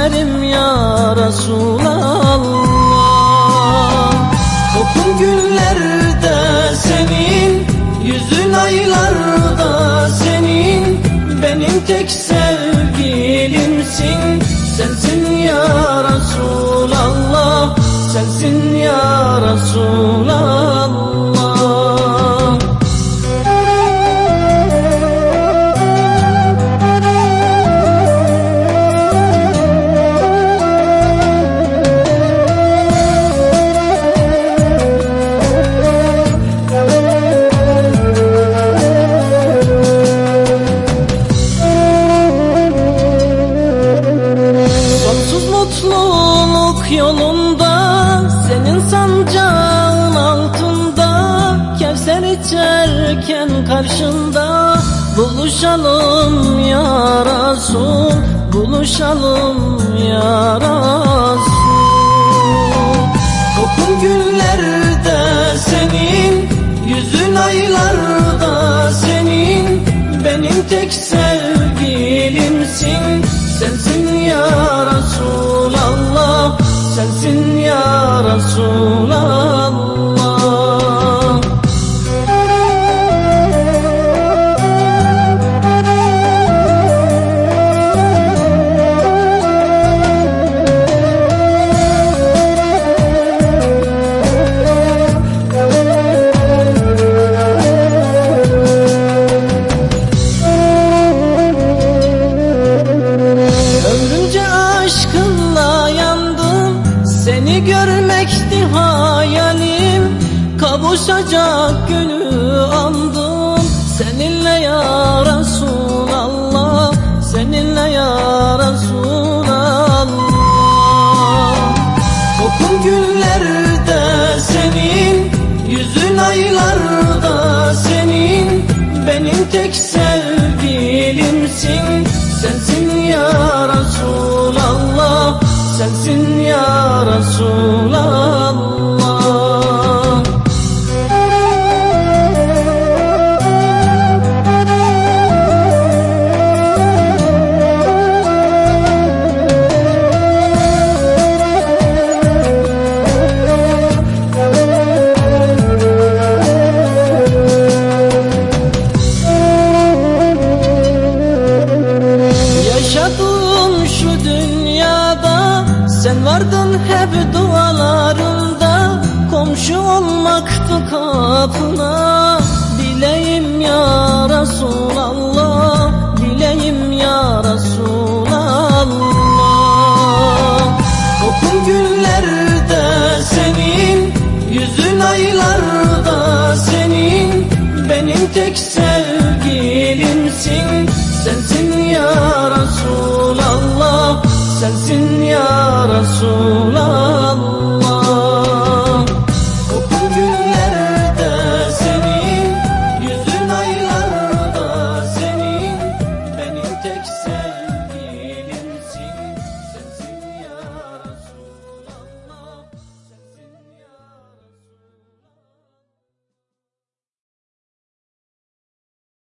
düşerim ya Resulallah. Kokun güllerde senin, yüzün aylarda senin, benim tek sevgilimsin. Sensin ya Resulallah, sensin ya Resulallah. Mutluluk yolunda, senin sancağın altında, Kevser içerken karşında, buluşalım ya Resul, buluşalım ya Resul. Kokun güllerde senin, yüzün aylarda senin, benim tek sevgilimsin. Sensin ya Resulallah, sensin ya Resulallah. Seni görmekti hayalim, kavuşacak günü andım. Seninle ya Resulallah, seninle ya Resulallah. Kokun güllerde senin, yüzün aylarda senin, benim tek sevgilimsin. Sensin ya Resulallah, sensin ya Resulallah. Yaşadığım şu dünyada sen vardın hep dualarımda, komşu olmaktı kapına.